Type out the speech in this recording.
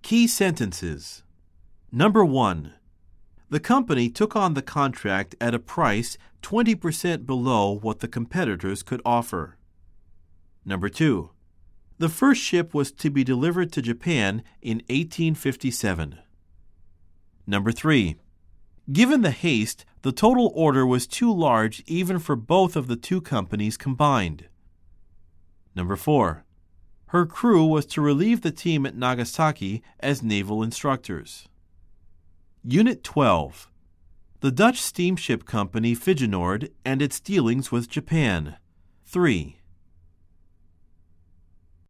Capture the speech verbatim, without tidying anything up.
Key sentences. Number one. The company took on the contract at a price twenty percent below what the competitors could offer. Number two. The first ship was to be delivered to Japan in eighteen fifty-seven. Number three. Given the haste, the total order was too large even for both of the two companies combined. Number four. Her crew was to relieve the team at Nagasaki as naval instructors. Unit twelve. The Dutch steamship company Feyenoord and its dealings with Japan. three.